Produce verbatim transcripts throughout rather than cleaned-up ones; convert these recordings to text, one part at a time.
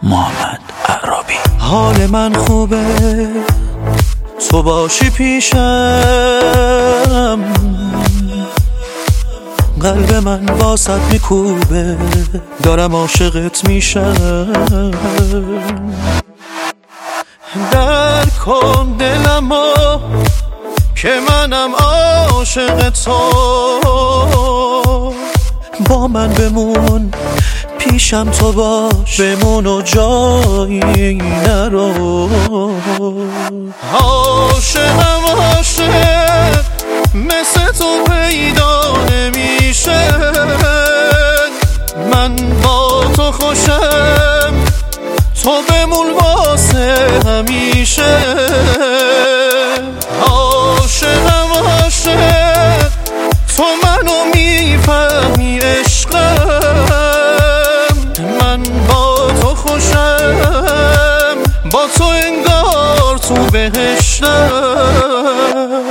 محمد عرابی. حال من خوبه تو باشی پیشم، قلب من واسط میکوبه دارم عاشقت میشم. در کن دلمو که منم عاشق تو، با من بمون پیشم تو باش، بمون و جایی نرو. عاشقم عاشق مثل تو پیدا نمیشه، من با تو خوشم تو بمون واسه همیشه. عاشقم عاشق تو منو میفهمی عشقم، من با تو خوشم با تو انگار تو بهشتم.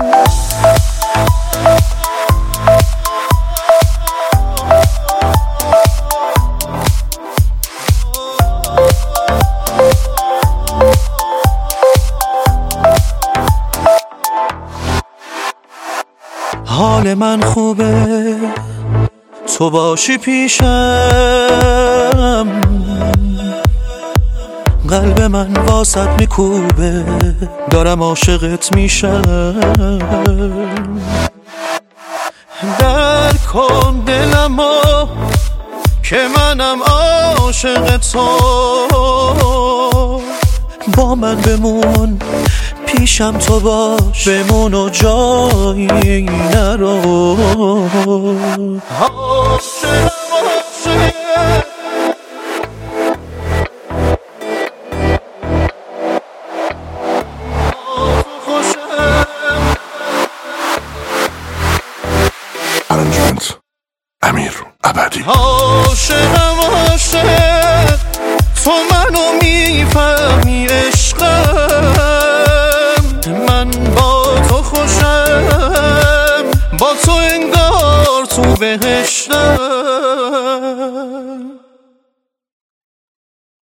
حال من خوبه تو باشی پیشم، قلب من واسط میکوبه دارم عاشقت میشم. در کن دلمو که منم عاشق تو، با من بمون پیشم تو باش، بمون و جایی نرو. عاشقم عاشق Arrangement امیر ابدی. عاشقم عاشق تو منو میفهمی عشقم، من با تو خوشم با تو انگار تو بهشتم.